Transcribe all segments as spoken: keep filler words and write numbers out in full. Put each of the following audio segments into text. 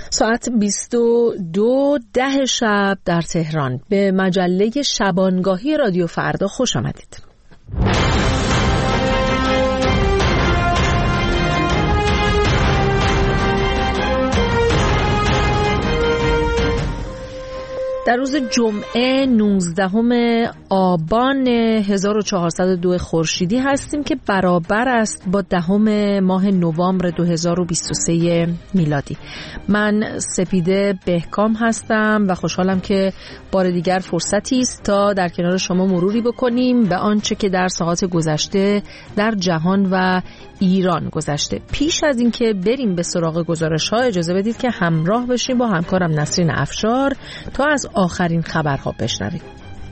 ساعت بیست و دو ده شب در تهران. به مجله شبانگاهی رادیو فردا خوش آمدید. در روز جمعه نوزدهم آبان هزار و چهارصد و دو خورشیدی هستیم که برابر است با دهم ماه نوامبر دو هزار و بیست و سه میلادی. من سپیده بهکام هستم و خوشحالم که بار دیگر فرصتی است تا در کنار شما مروری بکنیم به آنچه که در ساعات گذشته در جهان و ایران گذشته. پیش از اینکه بریم به سراغ گزارش‌ها اجازه بدید که همراه بشیم با همکارم نسرین افشار تا از آخرین خبرها بشنویم.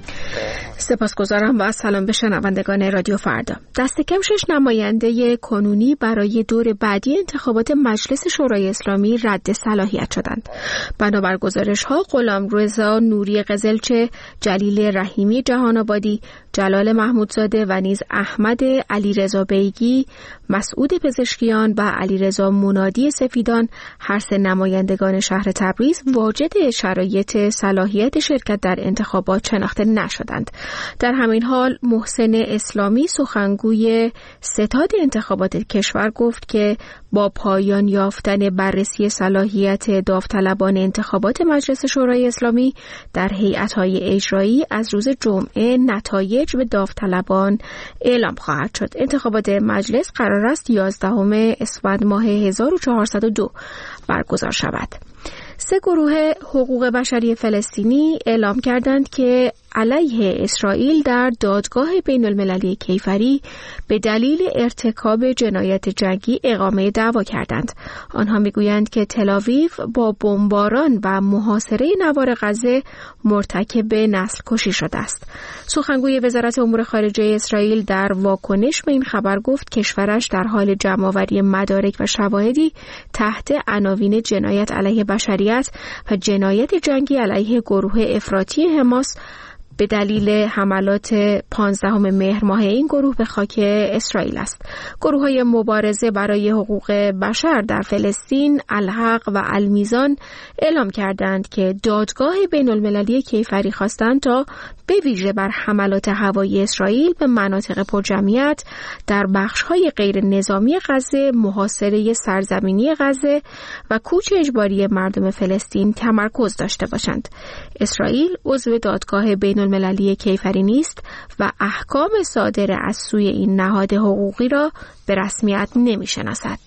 سپاسگزارم و سلام به شنوندگان رادیو فردا. دست کم شش نماینده کنونی برای دور بعدی انتخابات مجلس شورای اسلامی رد صلاحیت شدند. بنابر گزارش‌ها غلامرضا نوری قزلچه، جلیل رحیمی جهان‌آبادی، جلال محمودزاده و نیز احمد علیرضا بیگی، مسعود پزشکیان و علیرضا منادی سفیدان هر سه نمایندگان شهر تبریز واجد شرایط صلاحیت شرکت در انتخابات شناخته نشدند. در همین حال محسن اسلامی سخنگوی ستاد انتخابات کشور گفت که با پایان یافتن بررسی صلاحیت داوطلبان انتخابات مجلس شورای اسلامی در هیئت‌های اجرایی از روز جمعه نتایج به داوطلبان اعلام خواهد شد. انتخابات مجلس قرار است یازدهم اسفند ماه هزار و چهارصد و دو برگزار شود. سه گروه حقوق بشری فلسطینی اعلام کردند که علیه اسرائیل در دادگاه بین المللی کیفری به دلیل ارتکاب جنایت جنگی اقامه دعوا کردند. آنها میگویند که تل‌آویو با بمباران و محاصره نوار غزه مرتکب نسل کشی شده است. سخنگوی وزارت امور خارجه اسرائیل در واکنش به این خبر گفت کشورش در حال جمع‌آوری مدارک و شواهدی تحت عناوین جنایت علیه بشریت و جنایت جنگی علیه گروه افراطی حماس به دلیل حملات پانزدهم مهر ماه این گروه به خاک اسرائیل است. گروه‌های مبارزه برای حقوق بشر در فلسطین، الحق و المیزان اعلام کردند که دادگاه بین المللی کیفری خواستند تا به ویژه بر حملات هوایی اسرائیل به مناطق پرجمعیت در بخش‌های غیر نظامی غزه، محاصره سرزمینی غزه و کوچ اجباری مردم فلسطین تمرکز داشته باشند. اسرائیل عضو دادگاه بین المللی کیفری نیست و احکام صادر از سوی این نهاد حقوقی را به رسمیت نمی‌شناسد.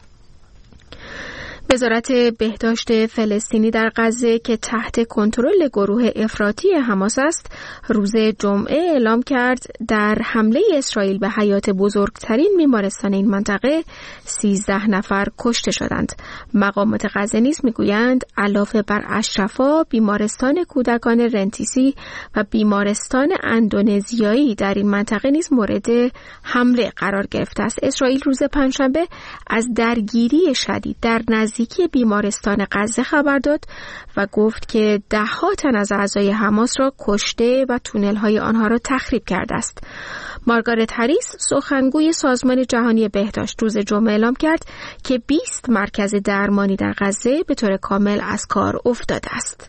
وزارت بهداشت فلسطینی در غزه که تحت کنترل گروه افراطی حماس است، روز جمعه اعلام کرد در حمله اسرائیل به حیات بزرگترین بیمارستان این منطقه سیزده نفر کشته شدند. مقامات غزه نیز میگویند علاوه بر اشرفا، بیمارستان کودکان رنتیسی و بیمارستان اندونزیایی در این منطقه نیز مورد حمله قرار گرفته است. اسرائیل روز پنجشنبه از درگیری شدید در نزدیکی بیمارستان غزه خبر داد و گفت که ده ها تن از اعضای حماس را کشته و تونل های آنها را تخریب کرده است. مارگارت هریس سخنگوی سازمان جهانی بهداشت روز جمعه اعلام کرد که بیست مرکز درمانی در غزه به طور کامل از کار افتاده است.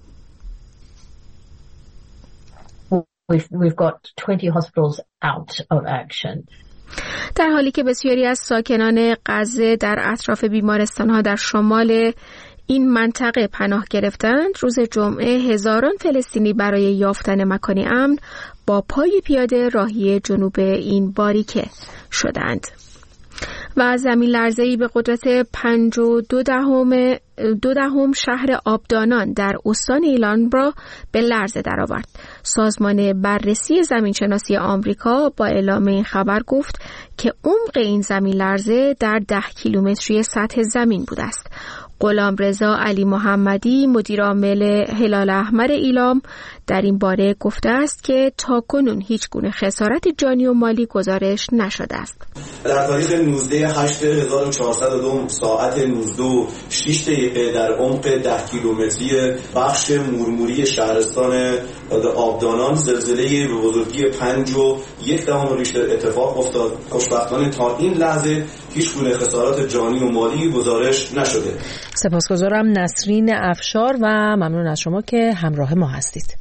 We've, we've got twenty hospitals out of action. در حالی که بسیاری از ساکنان غزه در اطراف بیمارستان‌ها در شمال این منطقه پناه گرفتند، روز جمعه هزاران فلسطینی برای یافتن مکانی امن با پای پیاده راهی جنوب این باریکه شدند. و زمین لرزه‌ای به قدرت پنج و دو دهم دو دهم شهر آبدانان در استان ایلان را به لرزه درآورد. سازمان بررسی زمینشناسی آمریکا با اعلام این خبر گفت که عمق این زمین لرزه در ده کیلومتری سطح زمین بوده است. غلامرضا علی محمدی مدیر عامل هلال احمر ایلام در این باره گفته است که تاکنون هیچ گونه خسارت جانی و مالی گزارش نشده است. در تاریخ نوزده هشت هزار و چهارصد و دو ساعت نوزده و شش دقیقه در عمق ده کیلومتری بخش مورموری شهرستان آبدانان زلزله به بزرگی پنج و یک دهم ریشتر اتفاق افتاد. خوشبختانه تا این لحظه هیچ گونه خسارات جانی و مالی گزارش نشده. سپاسگزارم نسرین افشار و ممنون از شما که همراه ما هستید.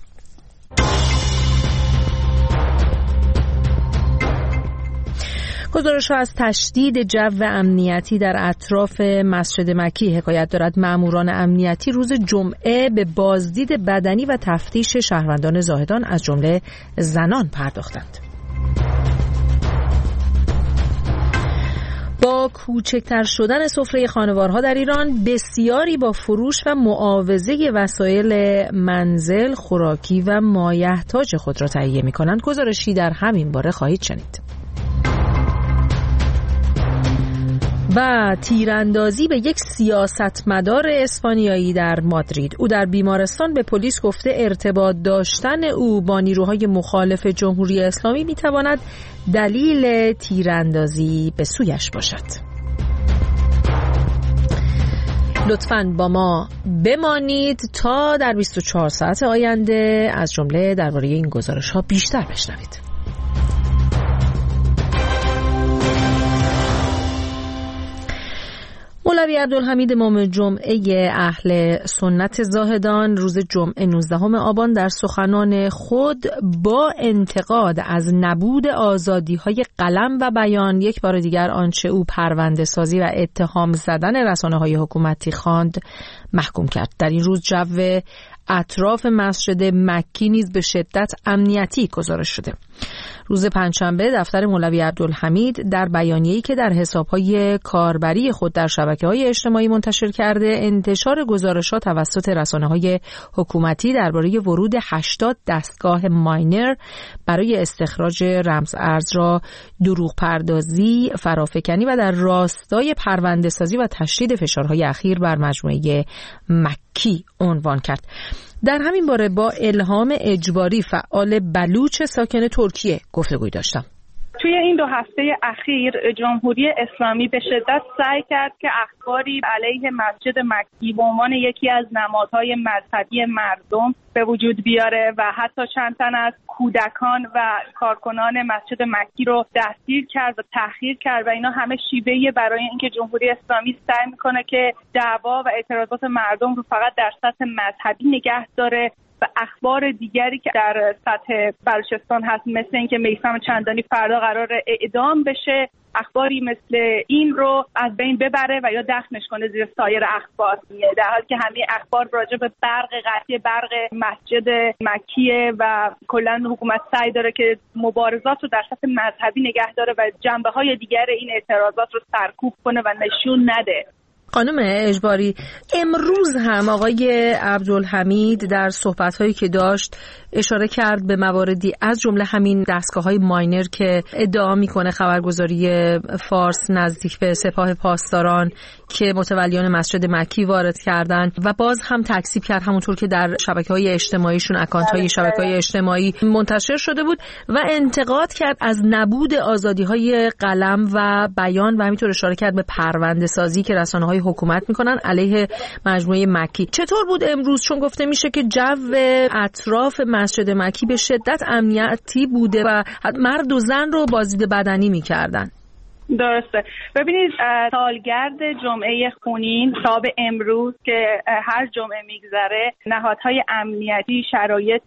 گزارش‌ها از تشدید جو امنیتی در اطراف مسجد مکی حکایت دارد. ماموران امنیتی روز جمعه به بازدید بدنی و تفتیش شهروندان زاهدان از جمله زنان پرداختند. با کوچکتر شدن سفره خانوارها در ایران، بسیاری با فروش و معاوضه وسایل منزل، خوراکی و مایحتاج خود را تهیه می‌کنند. گزارشی در همین باره خواهید شنید. و تیراندازی به یک سیاستمدار اسپانیایی در مادرید. او در بیمارستان به پلیس گفته ارتباط داشتن او با نیروهای مخالف جمهوری اسلامی میتواند دلیل تیراندازی به سویش باشد. لطفاً با ما بمانید تا در بیست و چهار ساعت آینده از جمله درباره این گزارش‌ها بیشتر بشنوید. مولوی عبدالحمید امام جمعه اهل سنت زاهدان روز جمعه نوزدهم آبان در سخنان خود با انتقاد از نبود آزادی‌های قلم و بیان یک بار دیگر آنچه او پرونده سازی و اتهام زدن رسانه‌های حکومتی خواند محکوم کرد. در این روز جو اطراف مسجد مکی نیز به شدت امنیتی گزارش شده. روز پنجشنبه دفتر مولوی عبدالحمید در بیانیه‌ای که در حساب‌های کاربری خود در شبکه‌های اجتماعی منتشر کرده، انتشار گزارشات توسط رسانه‌های حکومتی درباره ورود هشتاد دستگاه ماینر برای استخراج رمز ارز را دروغ پردازی، فرافکنی و در راستای پرونده‌سازی و تشدید فشارهای اخیر بر مجموعه مکی عنوان کرد. در همین باره با الهام اجباری، فعال بلوچ ساکن ترکیه، گفتگوی داشتم. توی این دو هفته اخیر جمهوری اسلامی به شدت سعی کرد که اخباری علیه مسجد مکی به عنوان یکی از نمادهای مذهبی مردم به وجود بیاره و حتی چند تن از کودکان و کارکنان مسجد مکی رو دستگیر کرد و تحقیر کرد و اینا همه شیوهی برای اینکه جمهوری اسلامی سعی میکنه که دعوا و اعتراضات مردم رو فقط در سطح مذهبی نگه داره و اخبار دیگری که در سطح بلوچستان هست، مثل اینکه میثم چندانی فردا قرار اعدام بشه، اخباری مثل این رو از بین ببره و یا دفنش کنه زیر سایر اخبار، در حالی که همه اخبار راجع به برق قطعی برق مسجد مکیه و کلا حکومت سعی داره که مبارزات رو در سطح مذهبی نگه داره و جنبه‌های دیگر این اعتراضات رو سرکوب کنه و نشون نده. خانم اجباری، امروز هم آقای عبدالحمید در صحبت‌هایی که داشت اشاره کرد به مواردی از جمله همین دستگاه‌های ماینر که ادعا می‌کنه خبرگزاری فارس نزدیک به سپاه پاسداران که متولیان مسجد مکی وارد کردن و باز هم تکذیب کرد، همونطور که در شبکه‌های اجتماعیشون، اکانت‌های شبکه‌های اجتماعی منتشر شده بود، و انتقاد کرد از نبود آزادی‌های قلم و بیان و همینطور اشاره کرد به پرونده‌سازی که رسانه‌های حکومت میکنن علیه مجموعه مکی. چطور بود امروز؟ چون گفته میشه که جو اطراف مسجد مکی به شدت امنیتی بوده و مرد و زن رو بازدید بدنی میکردن. درسته. ببینید سالگرد جمعه خونین تا به امروز که هر جمعه میگذره، نهادهای امنیتی شرایط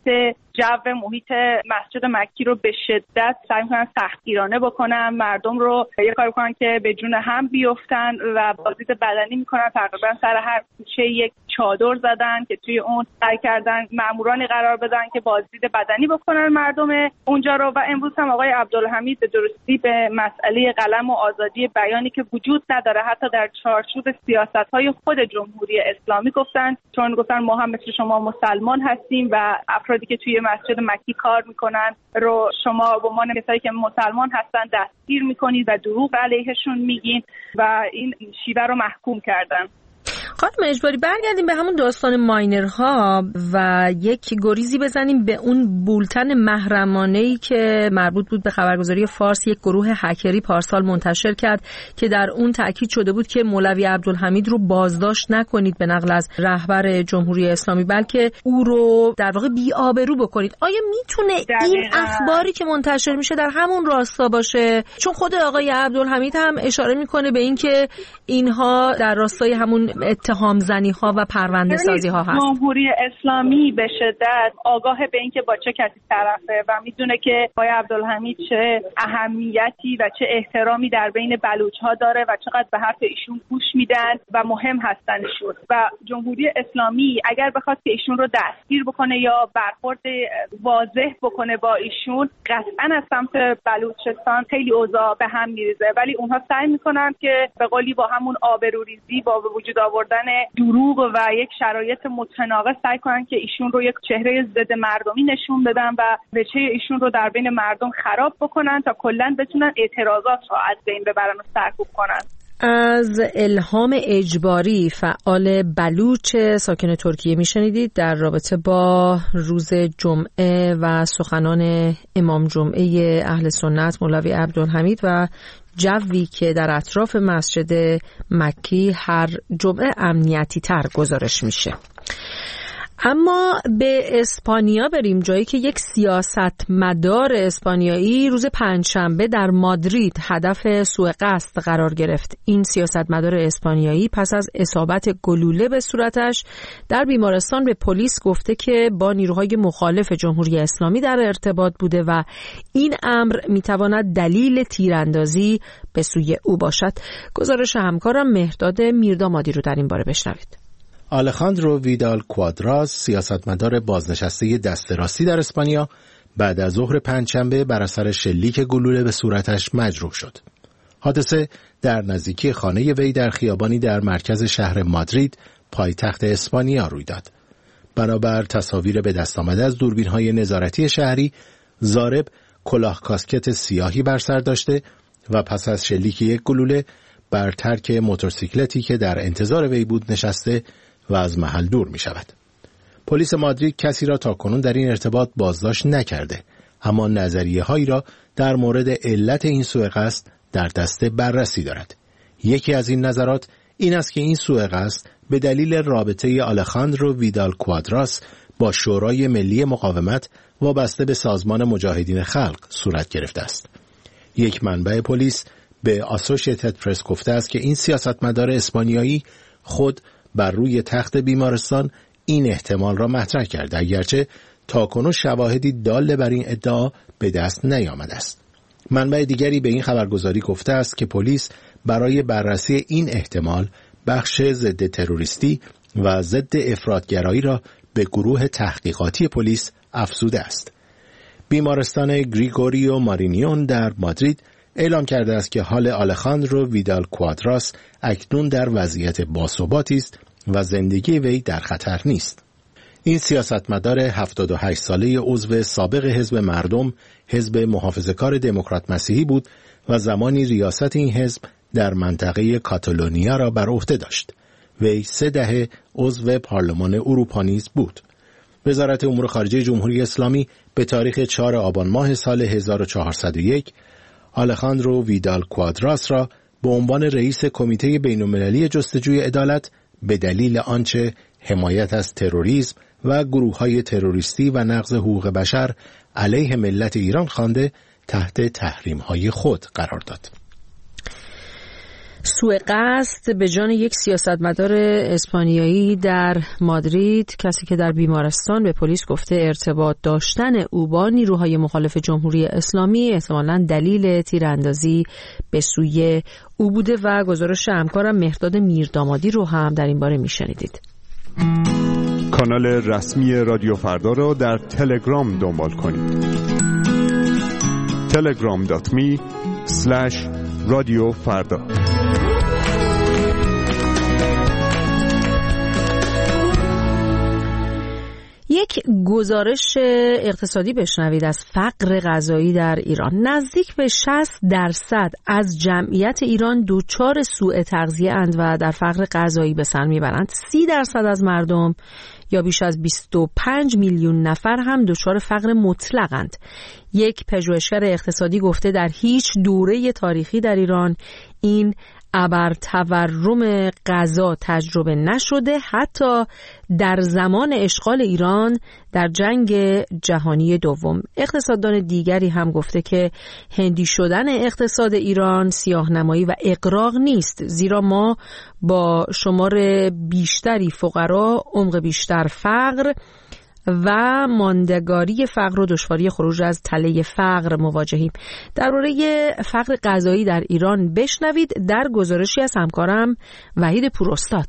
جو محیط مسجد مکی رو به شدت سعی می‌کنن سختگیرانه بکنن، مردم رو یه کار بکنن که به جون هم بیفتن و بازدید بدنی میکنن. تقریبا سر هر کوچه یک چادر زدن که توی اون سعی کردن مامورانی قرار بدن که بازدید بدنی بکنن مردم اونجا رو. و امروز هم آقای عبدالحمید به درستی به مسئله قلم و آزادی بیانی که وجود نداره حتی در چارچوب سیاست‌های خود جمهوری اسلامی گفتن، چون گفتن ما هم مثل شما مسلمان هستیم و افرادی که توی مسجد مکی کار میکنن رو شما به عنوان کسایی که مسلمان هستن دستگیر میکنید و دروغ علیهشون میگین و این شیوه رو محکوم کردن. خانم اجباری برگردیم به همون داستان ماینرها و یک گریزی بزنیم به اون بولتن محرمانه‌ای که مربوط بود به خبرگزاری فارس یک گروه هکری پارسال منتشر کرد که در اون تاکید شده بود که مولوی عبدالحمید رو بازداشت نکنید به نقل از رهبر جمهوری اسلامی، بلکه او رو در واقع بی‌آبرو بکنید. آیا میتونه این اخباری که منتشر میشه در همون راستا باشه؟ چون خود آقای عبدالحمید هم اشاره میکنه به این که اینها در راستای همون اتهام زنی ها و پرونده سازی ها هست. جمهوری اسلامی به شدت آگاه به این که با چه کسی طرفه و میدونه که آقای عبدالحمید چه اهمیتی و چه احترامی در بین بلوچ ها داره و چقدر به حرف ایشون گوش میدن و مهم هستن ایشون. و جمهوری اسلامی اگر بخواد که ایشون رو دستگیر بکنه یا برخورد واضح بکنه با ایشون، قطعا از سمت بلوچستان خیلی اوضاع به هم میریزه، ولی اونها سعی میکنن که به قولی با همون آبروریزی، با وجود آوردن دروغ و یک شرایط متناقض سعی کنن که ایشون رو یک چهره ضد مردمی نشون بدن و وجه ایشون رو در بین مردم خراب بکنن تا کلا بتونن اعتراضات رو از بین ببرن و سرکوب کنن. از الهام اجباری، فعال بلوچ ساکن ترکیه میشنیدید در رابطه با روز جمعه و سخنان امام جمعه اهل سنت مولوی عبدالحمید و جوی که در اطراف مسجد مکی هر جمعه امنیتی تر گزارش میشه. اما به اسپانیا بریم، جایی که یک سیاستمدار اسپانیایی روز پنجشنبه در مادرید هدف سوء قصد قرار گرفت. این سیاستمدار اسپانیایی پس از اصابت گلوله به صورتش در بیمارستان به پلیس گفته که با نیروهای مخالف جمهوری اسلامی در ارتباط بوده و این امر میتواند دلیل تیراندازی به سوی او باشد. گزارش همکارم مهرداد میردامادی رو در این باره بشنوید. آلخاندرو ویدال کوادراس، سیاستمدار بازنشسته دست راستی در اسپانیا، بعد از ظهر پنجشنبه بر اثر شلیک گلوله به صورتش مجروح شد. حادثه در نزدیکی خانه وی در خیابانی در مرکز شهر مادرید، پایتخت اسپانیا روی داد. بنابر تصاویر به دست آمده از دوربین‌های نظارتی شهری، ضارب کلاه کاسکت سیاهی بر سر داشته و پس از شلیک یک گلوله بر ترک موتورسیکلتی که در انتظار وی بود نشسته و از محل دور می شود. پلیس مادرید کسی را تاکنون در این ارتباط بازداشت نکرده، اما نظریه هایی را در مورد علت این سوء قصد در دست بررسی دارد. یکی از این نظرات این است که این سوء قصد به دلیل رابطه آلخاندرو ویدال کوادراس با شورای ملی مقاومت وابسته به سازمان مجاهدین خلق صورت گرفته است. یک منبع پلیس به آسوشیتد پرس گفته است که این سیاستمدار اسپانیایی خود بر روی تخت بیمارستان این احتمال را مطرح کرده، اگرچه تاکنون شواهدی دال بر این ادعا به دست نیامده است. منبع دیگری به این خبرگزاری گفته است که پلیس برای بررسی این احتمال بخش ضد تروریستی و ضد افراطگرایی را به گروه تحقیقاتی پلیس افزوده است. بیمارستان گریگوریو مارینیون در مادرید اعلام کرده است که حال آلخاندرو ویدال کوادراس اکنون در وضعیت باثباتی است و زندگی وی در خطر نیست. این سیاستمدار هفتاد و هشت ساله عضو سابق حزب مردم، حزب محافظه‌کار دموکرات مسیحی بود و زمانی ریاست این حزب در منطقه کاتالونیا را بر عهده داشت. وی سه دهه عضو پارلمان اروپا نیز بود. وزارت امور خارجه جمهوری اسلامی به تاریخ چهارم آبان ماه سال هزار و چهارصد و یک آلخاندرو ویدال کوادراس را به عنوان رئیس کمیته بین‌المللی جستجوی عدالت به دلیل آنچه حمایت از تروریسم و گروه‌های تروریستی و نقض حقوق بشر علیه ملت ایران خوانده تحت تحریم‌های خود قرار داد. سوء قصد به جان یک سیاستمدار اسپانیایی در مادرید، کسی که در بیمارستان به پلیس گفته ارتباط داشتن او با نیروهای مخالف جمهوری اسلامی احتمالاً دلیل تیراندازی به سوی او بوده و گزارش همکارم مهرداد میردامادی رو هم در این باره میشنیدید. کانال رسمی رادیو فردا را در تلگرام دنبال کنید. تلگرام دات می اسلش رادیو فردا. یک یک گزارش اقتصادی بشنوید از فقر غذایی در ایران. نزدیک به شصت درصد از جمعیت ایران دچار سوء تغذیه اند و در فقر غذایی به سر میبرند. سی درصد از مردم یا بیش از بیست و پنج میلیون نفر هم دچار فقر مطلقند. یک پژوهشگر اقتصادی گفته در هیچ دوره تاریخی در ایران این ابر تورم غذا تجربه نشده، حتی در زمان اشغال ایران در جنگ جهانی دوم. اقتصاددان دیگری هم گفته که هندی شدن اقتصاد ایران سیاه‌نمایی و اغراق نیست، زیرا ما با شمار بیشتری فقرا، عمق بیشتر فقر و ماندگاری فقر و دشواری خروج از تله فقر مواجهیم. درباره فقر غذایی در ایران بشنوید در گزارشی از همکارم وحید پوراستاد.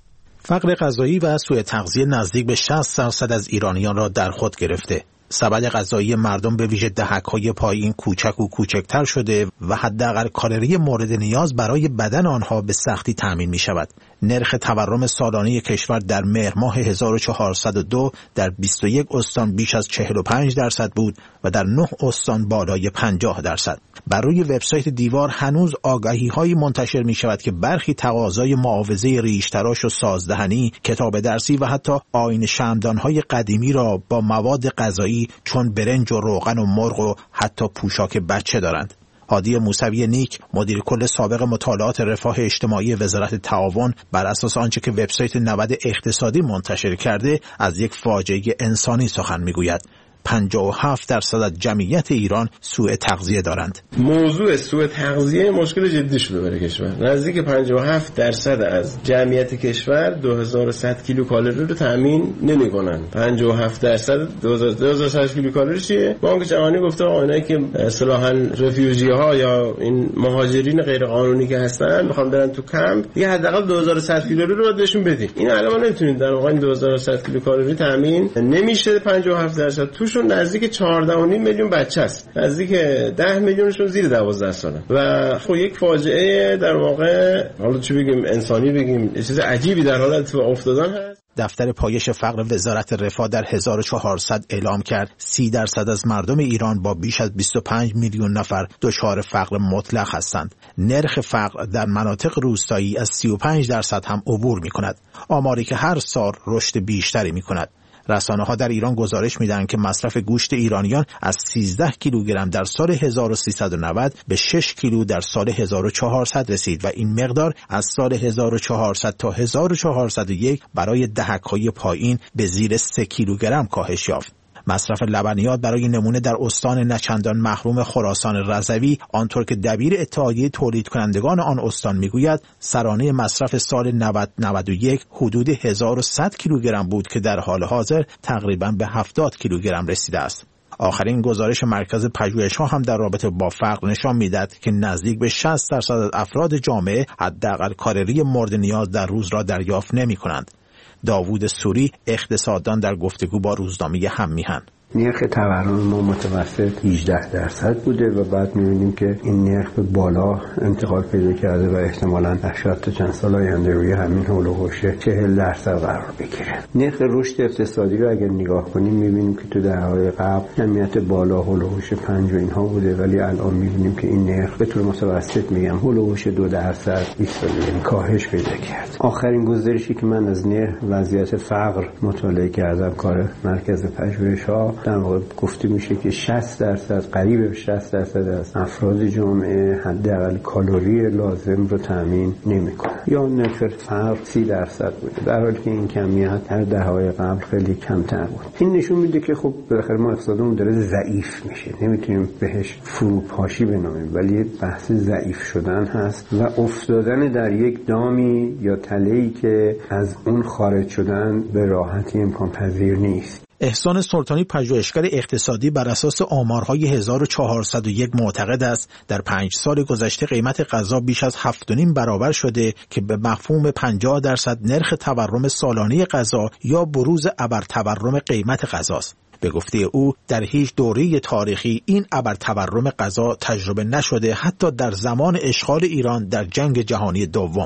فقر غذایی و سوء تغذیه نزدیک به شصت درصد از ایرانیان را در خود گرفته. سبد غذایی مردم به ویژه دهک‌های پایین کوچک و کوچکتر شده و حداقل کالری مورد نیاز برای بدن آنها به سختی تأمین می شود. نرخ تورم سالانه کشور در مهر ماه هزار و چهارصد و دو در بیست و یک استان بیش از چهل و پنج درصد بود و در نه استان بالای پنجاه درصد. بر روی وبسایت دیوار هنوز آگاهی‌هایی منتشر می شود که برخی تقاضای معاوضه ریش‌تراش و سازدهنی، کتاب درسی و حتی آیین شمعدان‌های قدیمی را با مواد غذایی چون برنج و روغن و مرغ و حتی پوشاک بچه دارند. هادی موسوی نیک، مدیر کل سابق مطالعات رفاه اجتماعی وزارت تعاون، بر اساس آنچه که وبسایت نود اقتصادی منتشر کرده از یک فاجعه انسانی سخن میگوید. پنجاه و هفت درصد از جمعیت ایران سوء تغذیه دارند. موضوع سوء تغذیه مشکل جدی شده برای کشور. نزدیک پنجاه و هفت درصد از جمعیت کشور دو هزار و صد کیلو کالری رو تامین نمی‌کنند. پنجاه و هفت درصد دو هزار و صد کیلو کالری چیه؟ بانک جهانی گفته آنایی که اصطلاحاً رفیوجی ها یا این مهاجرین غیر قانونی که هستن میخوان برن تو کمپ، یه حداقل دو هزار و صد کالری رو بهشون بدید. این الان ما نمیتونیم در واقع دو هزار و صد کیلو کالری تامین نمیشه. پنجاه و هفت درصد توش نزدیک چهارده و نیم میلیون بچه است، نزدیک ده میلیونشون زیر دوازده ساله و خب یک فاجعه در واقع، حالا چی بگیم، انسانی بگیم، یه چیز عجیبی در حال اتفاق افتادن هست. دفتر پایش فقر وزارت رفاه در هزار و چهارصد اعلام کرد سی درصد از مردم ایران با بیش از بیست و پنج میلیون نفر دچار فقر مطلق هستند. نرخ فقر در مناطق روستایی از سی و پنج درصد هم عبور می‌کند، آماری که هر سال رشد بیشتری می‌کند. رسانه‌ها در ایران گزارش می‌دهند که مصرف گوشت ایرانیان از سیزده کیلوگرم در سال هزار و سیصد و نود به شش کیلو در سال هزار و چهارصد رسید و این مقدار از سال هزار و چهارصد تا هزار و چهارصد و یک برای دهک‌های پایین به زیر سه کیلوگرم کاهش یافت. مصرف لبنیات برای نمونه در استان نچندان محروم خراسان رضوی، آنطور که دبیر اتحادیه تولید کنندگان آن استان میگوید، سرانه مصرف سال نود نود و یک حدود هزار و صد کیلوگرم بود که در حال حاضر تقریباً به هفتاد کیلوگرم رسیده است. آخرین گزارش مرکز پژوهش‌ها هم در رابطه با فقر نشان می‌دهد که نزدیک به شصت درصد از افراد جامعه حداقل کالری مورد نیاز در روز را دریافت نمی‌کنند. داوود سوری، اقتصاددان، در گفتگو با روزنامه هم میهن: نرخ تورم ما متوسط هجده درصد بوده و بعد می‌بینیم که این نرخ به بالا انتقال پیدا کرده و احتمالاً شاید تا چند سال آینده روی همین حول و حوش چهل درصد قرار بگیره. نرخ رشد اقتصادی رو اگر نگاه کنیم می‌بینیم که تو دهه‌های قبل جمعیت بالا حول و حوش پنج و اینها بوده، ولی الان می‌بینیم که این نرخ به طور متوسط میگم حول و حوش دو درصد ایستاده، کاهش پیدا کرد. آخرین گزارشی که من از نرخ وضعیت فقر مطالعه کردم کار مرکز پژوهش‌ها، در واقع گفته میشه که شصت درصد، قریب به شصت درصد از افراد جامعه حداقل کالری لازم رو تامین نمی‌کنن. یا نرخ فقر سی درصد بوده، در حالی که این کمیت در دهه‌های قبل خیلی کمتر بود. این نشون میده که خب بالاخره ما اقتصادمون داره ضعیف میشه، نمیتونیم بهش فروپاشی بنامیم، ولی بحث ضعیف شدن هست و افتادن در یک دامی یا تله‌ای که از اون خارج شدن به راحتی امکان پذیر نیست. احسان سلطانی، پژوهشگر اقتصادی، بر اساس آمارهای هزار و چهارصد و یک معتقد است در پنج سال گذشته قیمت غذا بیش از هفت و نیم برابر شده که به مفهوم پنجاه درصد نرخ تورم سالانه غذا یا بروز ابرتورم قیمت غذاست. به گفته او در هیچ دوره تاریخی این ابرتورم غذا تجربه نشده، حتی در زمان اشغال ایران در جنگ جهانی دوم.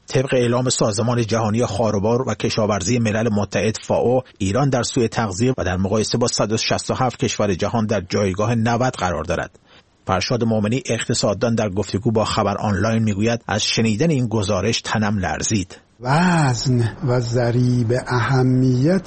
طبق اعلام سازمان جهانی خاروبار و کشاورزی ملل متحد فائو، ایران در سوی تغذیه و در مقایسه با صد و شصت و هفت کشور جهان در جایگاه نود قرار دارد. فرشاد مومنی اقتصاددان در گفتگو با خبر آنلاین میگوید از شنیدن این گزارش تنم لرزید. وزن و ضریب اهمیت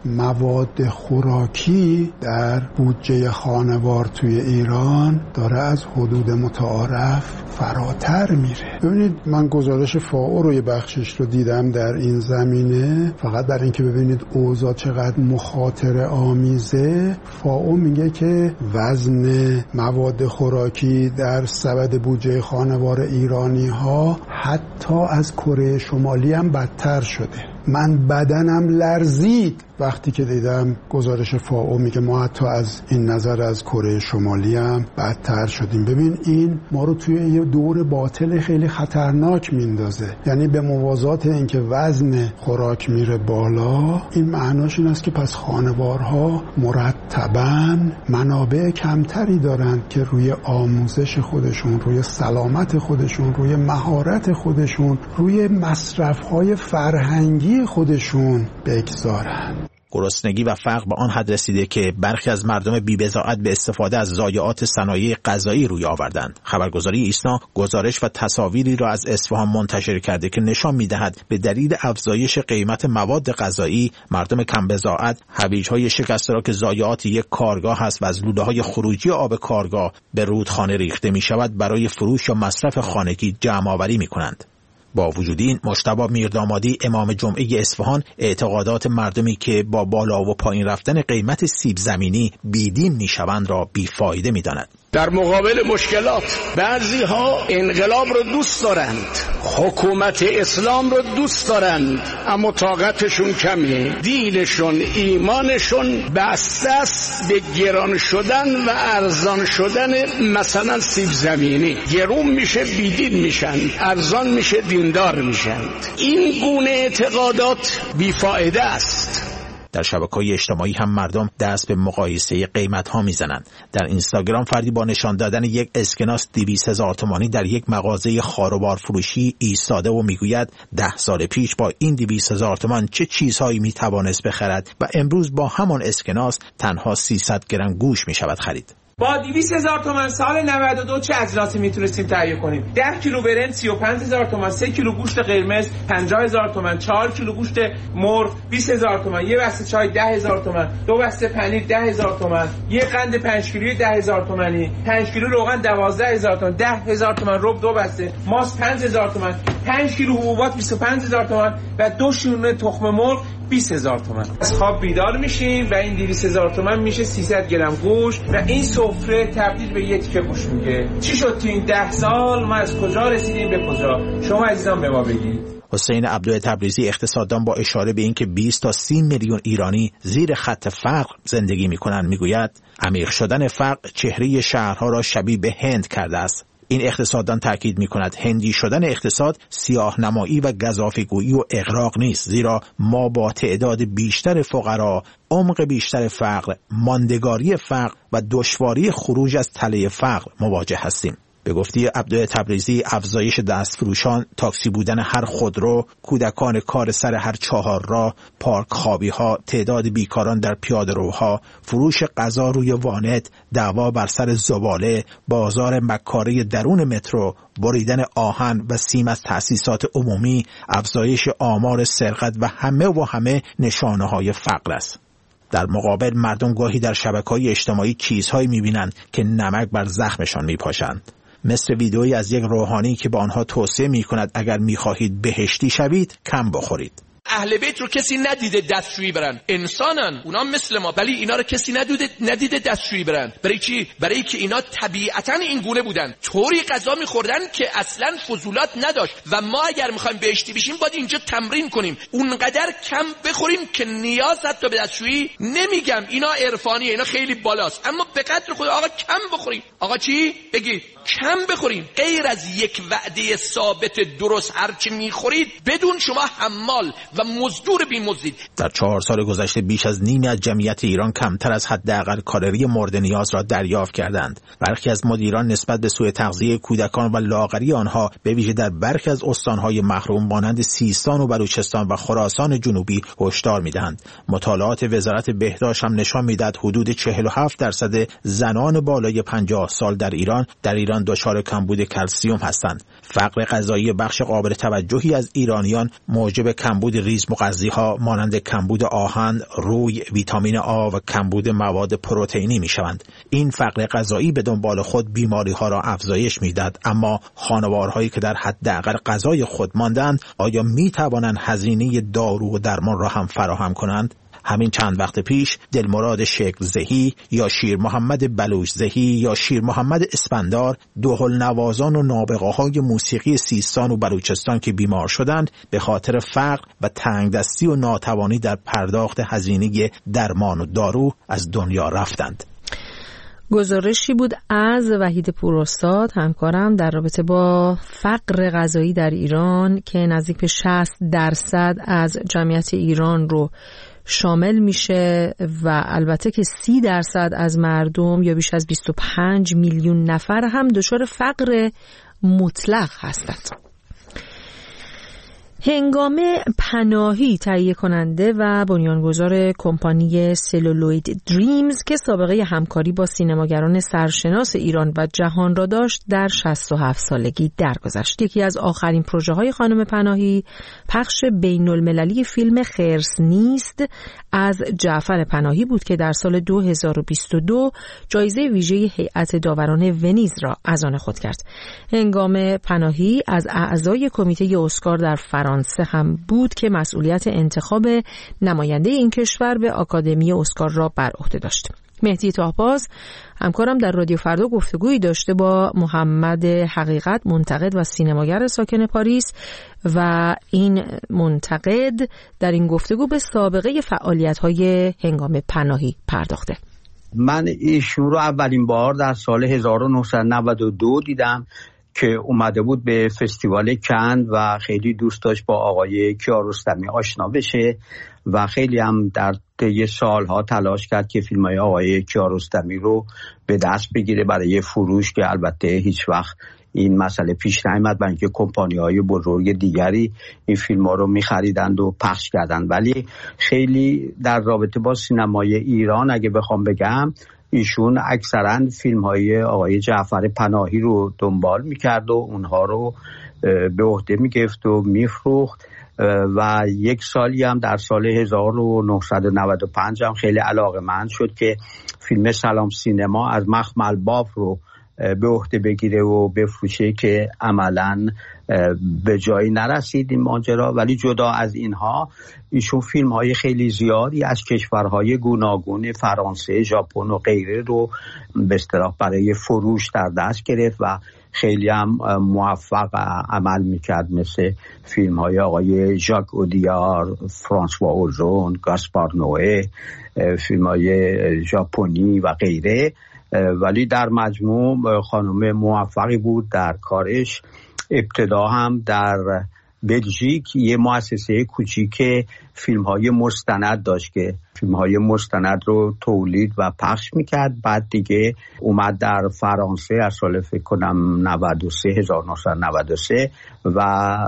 مواد خوراکی در بودجه خانوار توی ایران داره از حدود متعارف فراتر میره. ببینید من گزارش فائو رو یه بخشش رو دیدم در این زمینه، فقط برای اینکه ببینید اوضاع چقدر مخاطره آمیزه. فائو میگه که وزن مواد خوراکی در سبد بودجه خانوار ایرانی ها حتی از کره شمالی هم بدتر شده. من بدنم لرزید وقتی که دیدم گزارش فائو میگه ما حتی از این نظر از کره شمالی هم بدتر شدیم. ببین این ما رو توی یه دور باطل خیلی خطرناک میندازه. یعنی به موازات اینکه وزن خوراک میره بالا، این معناش این است که پس خانوارها مرتباً منابع کمتری دارن که روی آموزش خودشون، روی سلامت خودشون، روی مهارت خودشون، روی مصرف‌های فرهنگی خودشون بگذارن. گرسنگی و فقر به آن حد رسیده که برخی از مردم بی‌بضاعت به استفاده از ضایعات صنایع غذایی روی آوردند. خبرگزاری ایسنا گزارش و تصاویری را از اصفهان منتشر کرده که نشان می‌دهد به دلیل افزایش قیمت مواد غذایی، مردم کم بضاعت هویج‌های شکسته را که ضایعات یک کارگاه است و از لوله‌های خروجی آب کارگاه به رودخانه ریخته می‌شود برای فروش یا مصرف خانگی جمع‌آوری می‌کنند. با وجود این، مجتبی میردامادی امام جمعه اصفهان اعتقادات مردمی که با بالا و پایین رفتن قیمت سیب زمینی بیدین میشوند را بیفایده میداند. در مقابل مشکلات بعضی ها انقلاب رو دوست دارند، حکومت اسلام رو دوست دارند، اما طاقتشون کمه، دینشون، ایمانشون بسته است به گران شدن و ارزان شدن مثلا سیب زمینی. گرون میشه بیدین میشن، ارزان میشه دیندار میشن. این گونه اعتقادات بیفایده است. در شبکه‌های اجتماعی هم مردم دست به مقایسه قیمت‌ها میزنند. در اینستاگرام فردی با نشان دادن یک اسکناس دویست هزار تومانی در یک مغازه خاروبار فروشی ایستاده و میگوید ده سال پیش با این دویست هزار تومان چه چیزهایی میتوانست بخرد و امروز با همان اسکناس تنها سیصد گرم گوش میشود خرید. با دویست هزار تومان سال نود و دو چه اجناسی میتونستیم تهیه کنیم؟ ده کیلو برنج سی و پنج هزار تومان، سه کیلو گوشت قرمز پنجاه هزار تومان، چهار کیلو گوشت مرغ بیست هزار تومان، یه بسته چای ده هزار تومان، دو بسته پنیر ده هزار تومان، یه قند پنج کیلویی ده هزار تومانی، پنج کیلو روغن دوازده هزار تومان، ده هزار تومان رب دو بسته، ماست پنج هزار تومان، پنج کیلو حبوبات بیست و پنج هزار تومان و دو شونه تخم مرغ بیست هزار تومان. از خواب بیدار میشیم و این دویست هزار تومان میشه سیصد گرم گوشت و این سفره تبدیل به یک تیکه گوشت میگه. چی شد تو این ده سال؟ ما از کجا رسیدیم به کجا؟ شما عزیزان به ما بگید. حسین عبدو تبریزی اقتصاددان با اشاره به اینکه بیست تا سی میلیون ایرانی زیر خط فقر زندگی میکنند میگوید عمیق شدن فقر چهره شهرها را شبیه به هند کرده است. این اقتصاددان تاکید می‌کند هندی شدن اقتصاد سیاه نمایی و گزافه‌گویی و اغراق نیست، زیرا ما با تعداد بیشتر فقرا، عمق بیشتر فقر، ماندگاری فقر و دشواری خروج از تله فقر مواجه هستیم. به گفته عبدو تبریزی، افزایش دستفروشان، تاکسی بودن هر خودرو، کودکان کار سر هر چهار راه، پارک خوابی ها، تعداد بیکاران در پیاده‌روها، فروش غذا روی وانت، دعوا بر سر زباله، بازار مکاره درون مترو، بریدن آهن و سیم از تأسیسات عمومی، افزایش آمار سرقت و همه و همه نشانه های فقر است. در مقابل مردم گاهی در شبکه‌های اجتماعی چیزهایی می‌بینند که نمک بر زخمشان می‌پاشند. مثل ویدئویی از یک روحانی که به آنها توصیه می‌کند اگر می‌خواهید بهشتی شوید کم بخورید. اهل بیت رو کسی ندیده دستشویی برن، انسانن، اونا مثل ما، ولی اینا رو کسی ندیده ندیده دستشویی برن. برای چی؟ برای که اینا طبیعتاً این گونه بودن، طوری غذا می‌خوردن که اصلاً فضولات نداشت و ما اگر می‌خوایم بهشتی بشیم باید اینجا تمرین کنیم، اونقدر کم بخوریم که نیاز حتی به دستشویی نمیگم، اینا عرفانیه، اینا خیلی بالاست، اما به قدر خود آقا کم بخوریم. آقا چی؟ بگید کم بخوریم، غیر از یک وعده ثابت درست هر چی می‌خورید بدون شما حمال و مزدور بی‌مزدید. در چهار سال گذشته بیش از نیمی از جمعیت ایران کمتر از حداقل کالری مورد نیاز را دریافت کردند. برخی از مدیران نسبت به سوء تغذیه کودکان و لاغری آنها به ویژه در برخی از استان‌های محروم مانند سیستان و بلوچستان و خراسان جنوبی هشدار می‌دهند. مطالعات وزارت بهداشت هم نشان می‌دهد حدود چهل و هفت درصد زنان بالای پنجاه سال در ایران در ایران دچار کمبود کلسیم هستند. فقر غذایی بخش قابل توجهی از ایرانیان موجب کمبود ریزمغذی‌ها مانند کمبود آهن، روی، ویتامین آ و کمبود مواد پروتئینی می‌شوند. این فقر غذایی به دنبال خود بیماری‌ها را افزایش می‌دهد، اما خانوارهایی که در حداقل غذای خود ماندند آیا می‌توانند هزینه دارو و درمان را هم فراهم کنند؟ همین چند وقت پیش دلمراد شکل زهی یا شیر محمد بلوچ زهی یا شیر محمد اسفندار، دهل‌نوازان و نابغه‌های موسیقی سیستان و بلوچستان که بیمار شدند به خاطر فقر و تنگدستی و ناتوانی در پرداخت هزینه درمان و دارو از دنیا رفتند. گزارشی بود از وحید پوراستاد همکارم در رابطه با فقر غذایی در ایران که نزدیک به شصت درصد از جمعیت ایران رو شامل میشه و البته که سی درصد از مردم یا بیش از بیست و پنج میلیون نفر هم دچار فقر مطلق هستند. هنگام پناهی تهیه کننده و بنیانگذار کمپانی سلولوید دریمز که سابقه همکاری با سینماگران سرشناس ایران و جهان را داشت در شصت و هفت سالگی درگذشت. یکی از آخرین پروژه های خانم پناهی پخش بین المللی فیلم خرس نیست از جعفر پناهی بود که در سال دو هزار و بیست و دو جایزه ویژه هیئت داوران ونیز را از آن خود کرد. هنگام پناهی از اعضای کمیته اسکار در فرانسه هم بود که مسئولیت انتخاب نماینده این کشور به آکادمی اسکار را بر عهده داشت. مهدی طاهباز همکارم در رادیو فردا گفتگویی داشته با محمد حقیقت، منتقد و سینماگر ساکن پاریس، و این منتقد در این گفتگو به سابقه فعالیت‌های هنگام پناهی پرداخته. من ایشون رو اولین بار در سال هزار و نهصد و نود و دو دیدم که اومده بود به فستیوال کن و خیلی دوست داشت با آقای کیارستمی آشنا بشه و خیلی هم در طی سالها تلاش کرد که فیلم‌های آقای کیارستمی رو به دست بگیره برای فروش، که البته هیچ وقت این مسئله پیش نیامد، برای اینکه کمپانی‌های بزرگ دیگری این فیلم‌ها رو می‌خریدند و پخش کردند. ولی خیلی در رابطه با سینمای ایران اگه بخوام بگم، ایشون اکثرا فیلم‌های آقای جعفر پناهی رو دنبال می‌کرد و اونها رو به عهده می‌گرفت و می‌فروخت و یک سالی هم در سال هزار و نهصد و نود و پنج هم خیلی علاقه‌مند شد که فیلم سلام سینما از مخمل باف رو به عهده بگیره و بفروشه، که عملاً به جایی نرسید این ماجرا. ولی جدا از اینها ایشون فیلم های خیلی زیادی از کشورهای گوناگون فرانسه، ژاپن و غیره رو به اصطلاح برای فروش در دست گرفت و خیلی هم موفق عمل میکرد، مثل فیلم های آقای ژاک اودیار، فرانسوا اوزون، گاسپار نوئه، فیلم های ژاپنی و غیره. ولی در مجموع خانم موفقی بود در کارش. ابتدا هم در بلژیک یه مؤسسه کوچیک فیلم‌های مستند داشت که فیلم‌های مستند رو تولید و پخش می‌کرد. بعد دیگه اومد در فرانسه از سال فکر کنم نود و سه هزار و نهصد و نود و سه و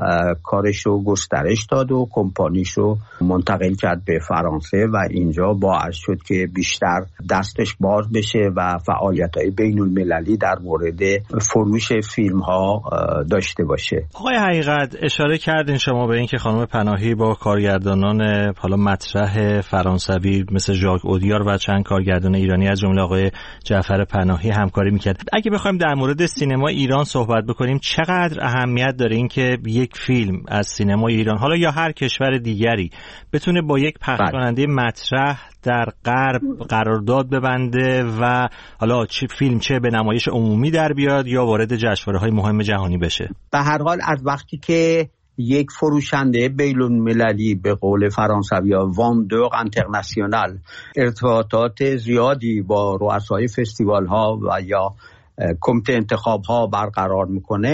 کارش رو گسترش داد و کمپانیش رو منتقل کرد به فرانسه و اینجا باعث شد که بیشتر دستش باز بشه و فعالیت‌های بین‌المللی در مورد فروش فیلم‌ها داشته باشه. آقای حقیقت، اشاره کردین شما به این که خانم پناهی با کارگردانان حالا مطرح فرانسوی مثل ژاک اودیار و چند کارگردان ایرانی از جمله آقای جعفر پناهی همکاری میکرد. اگه بخوایم در مورد سینما ایران صحبت بکنیم، چقدر اهمیت داره این که یک فیلم از سینما ایران حالا یا هر کشور دیگری بتونه با یک پخش کننده مطرح در غرب قرارداد ببنده و حالا چه فیلم چه به نمایش عمومی در بیاد یا وارد جشنواره‌های مهم جهانی بشه؟ به هر حال از وقتی که یک فروشنده بین‌المللی به قول فرانسوی‌ها واندور اینترنشنال ارتباطات زیادی با رؤسای فستیوال‌ها و یا کمیته انتخاب‌ها برقرار میکنه،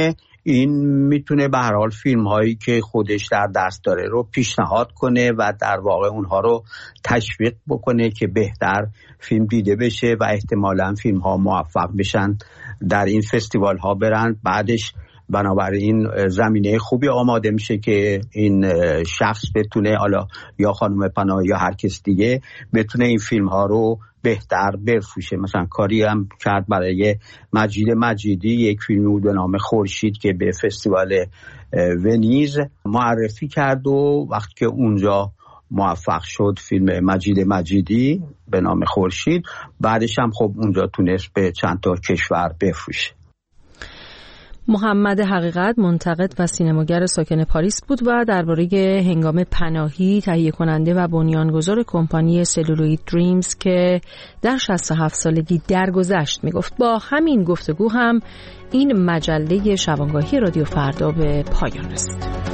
این میتونه به هر حال فیلم هایی که خودش در دست داره رو پیشنهاد کنه و در واقع اونها رو تشویق بکنه که بهتر فیلم دیده بشه و احتمالاً فیلم ها موفق بشن در این فستیوال ها برن. بعدش بنابراین زمینه خوبی آماده میشه که این شخص بتونه، حالا یا خانم پناهی یا هر کس دیگه، بتونه این فیلم ها رو بهتر بفروشه. مثلا کاری هم کرد برای مجید مجیدی، یک فیلمی بود به نام خورشید که به فستیوال ونیز معرفی کرد و وقتی که اونجا موفق شد فیلم مجید مجیدی به نام خورشید، بعدش هم خب اونجا تونست به چند تا کشور بفروشه. محمد حقیقت منتقد و سینماگر ساکن پاریس بود و درباره هنگام پناهی تهیه کننده و بنیانگذار کمپانی سلولوید دریمز که در شصت و هفت سالگی درگذشت میگفت. با همین گفتگو هم این مجله شبانگاهی رادیو فردا به پایان رسید.